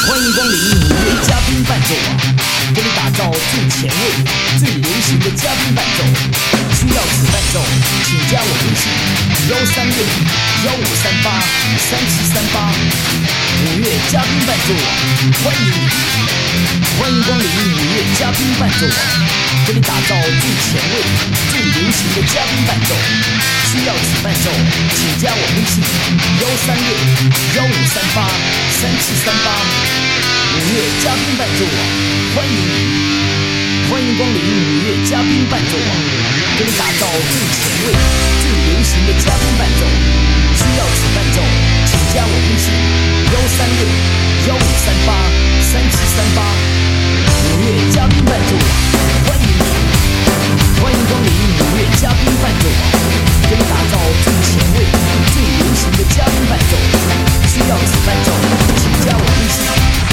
欢迎光临五月嘉宾伴奏网，给你打造最前卫、最流行的嘉宾伴奏。需要此伴奏，请加我微信13615383738。五月嘉宾伴奏网，欢迎你！欢迎光临五月嘉宾伴奏网，给你打造最前卫、最流行的嘉宾伴奏。需要此伴奏，请加我微信13615383738。五月嘉宾伴奏网，欢迎你！欢迎光临五月嘉宾伴奏网，给你打造最前卫、最流行的嘉宾伴奏。需要此伴奏，请加我微信13615383738。五月嘉宾伴奏网，欢迎你！欢迎光临五月嘉宾伴奏网，给你打造最前卫、最流行的嘉宾伴奏。需要此伴奏，请加我微信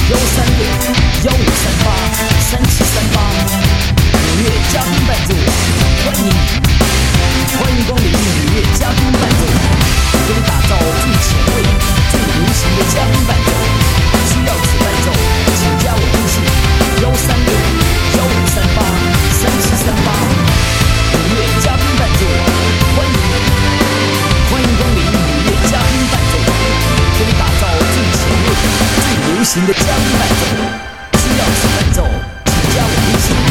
13615383738。五月嘉宾伴奏网，欢迎你！欢迎光临五月嘉宾伴奏网，给你打造最前卫、最流行的嘉宾伴奏。需要此伴奏，请加我微信13615383738。五月嘉宾伴奏网，欢迎你！欢迎光临五月嘉宾伴奏网，给你打造最前卫、最流行的嘉宾伴奏。需要此伴奏，请加我微信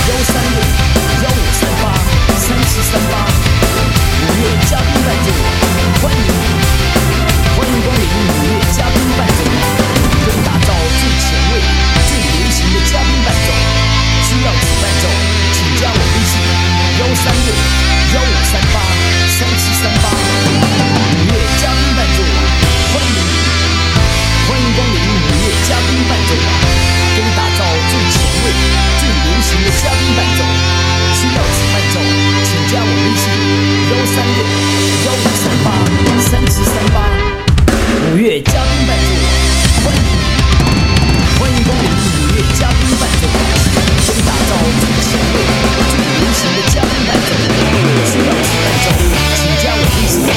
13615383738。五月嘉宾伴奏网，欢迎你！欢迎光临五月嘉宾伴奏网，给你打造最前卫、最流行的嘉宾伴奏。需要此伴奏，请加我微信13615383738。五月嘉宾伴奏网，欢迎你！欢迎光临五月嘉宾伴奏网，给你打造最前卫、最流行的嘉宾伴奏。需要此伴奏，请加我微信13615383738。五月嘉宾伴奏网，欢迎你！欢迎光临五月嘉宾伴奏网，给你打造最前卫、最流行的嘉宾伴奏。需要此伴奏，请加我微信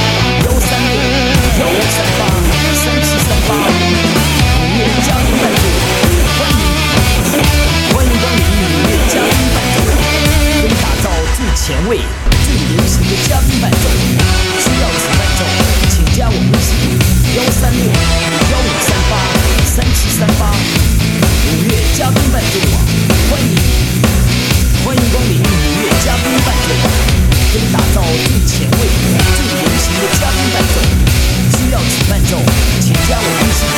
13615383738。五月嘉宾伴奏网，欢迎你！欢迎光临五月嘉宾伴奏网，给你打造最前卫、最流行的嘉宾伴奏。需要此伴奏，请加我微信13615383738。五月嘉宾伴奏网，欢迎你！欢迎光临五月嘉宾伴奏网，给你打造最前卫、最流行的嘉宾伴奏。需要此伴奏，请加我微信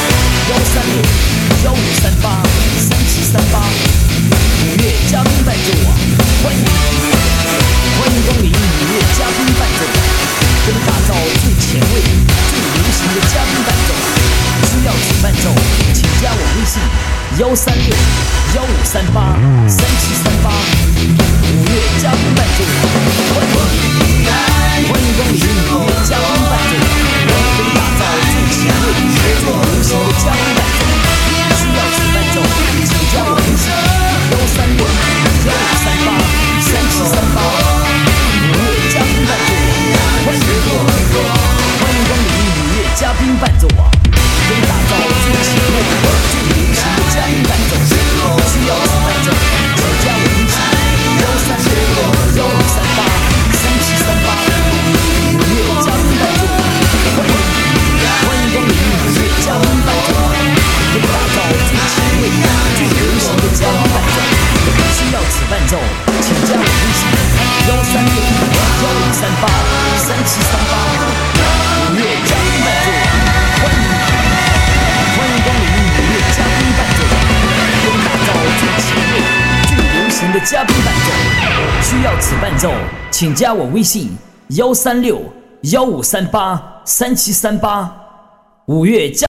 13615383738。五月嘉宾伴奏网，欢迎你！欢迎光临五月嘉宾伴奏网，给你打造最前卫、最流行的嘉宾伴奏。需要此伴奏，请加我微信13615383738。五月嘉宾伴奏网，欢迎你！欢迎光临五月嘉宾伴奏网，给你打造最前卫、最流行的嘉宾伴奏。需要此伴奏，请加我微信13615383738。五月嘉宾伴奏网，欢迎你！欢迎光临五月嘉宾伴奏网，给你打造最前卫、最流行的嘉宾伴奏。需要此伴奏，请加我微信13615383738。五月嘉宾伴奏网，欢迎你！欢迎光临五月嘉宾伴奏网，给你打造最前卫、最流行的嘉宾伴奏。需要此伴奏，请加我微信13615383738。五月嘉宾伴奏网，欢迎你！欢迎光临五月嘉宾伴奏网，给你打造最前卫、最流行的嘉宾伴奏。需要此伴奏，请加我微信13615383738。五月嘉